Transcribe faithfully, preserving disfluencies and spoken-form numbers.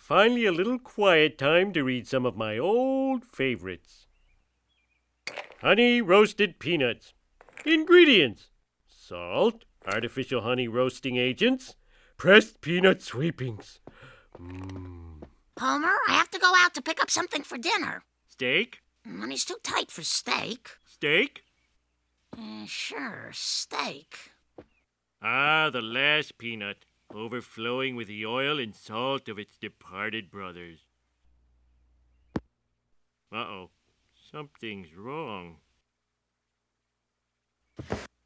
finally a little quiet time to read some of my old favorites. Honey roasted peanuts. Ingredients: salt, artificial honey roasting agents, pressed peanut sweepings. Mmm. Homer, I have to go out to pick up something for dinner. Steak? Money's too tight for steak. Steak? Uh, sure, steak. Ah, the last peanut, overflowing with the oil and salt of its departed brothers. Uh-oh, something's wrong.